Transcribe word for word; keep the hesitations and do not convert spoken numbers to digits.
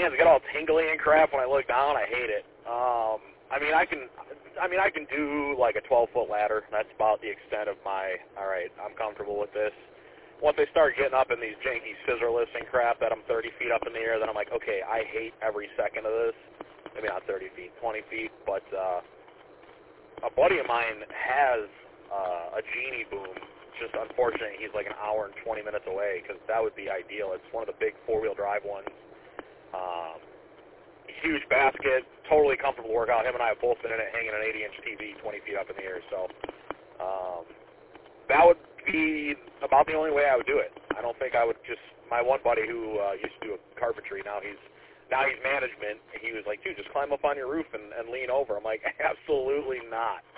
hands get all tingly and crap when I look down. I hate it. Um, I mean, I can, I mean, I can do like a twelve-foot ladder. That's about the extent of my, all right, I'm comfortable with this. Once they start getting up in these janky scissor lifts and crap that I'm thirty feet up in the air, then I'm like, okay, I hate every second of this. Maybe not thirty feet, twenty feet, but uh, a buddy of mine has uh, a Genie boom. Just unfortunate he's like an hour and twenty minutes away, because that would be ideal. It's one of the big four-wheel drive ones. Um, huge basket, totally comfortable workout. Him and I have both been in it, hanging an eighty-inch T V twenty feet up in the air. So um, that would be about the only way I would do it. I don't think I would just, my one buddy who uh, used to do carpentry, now he's now he's management, he was like, dude, just climb up on your roof and, and lean over. I'm like, absolutely not.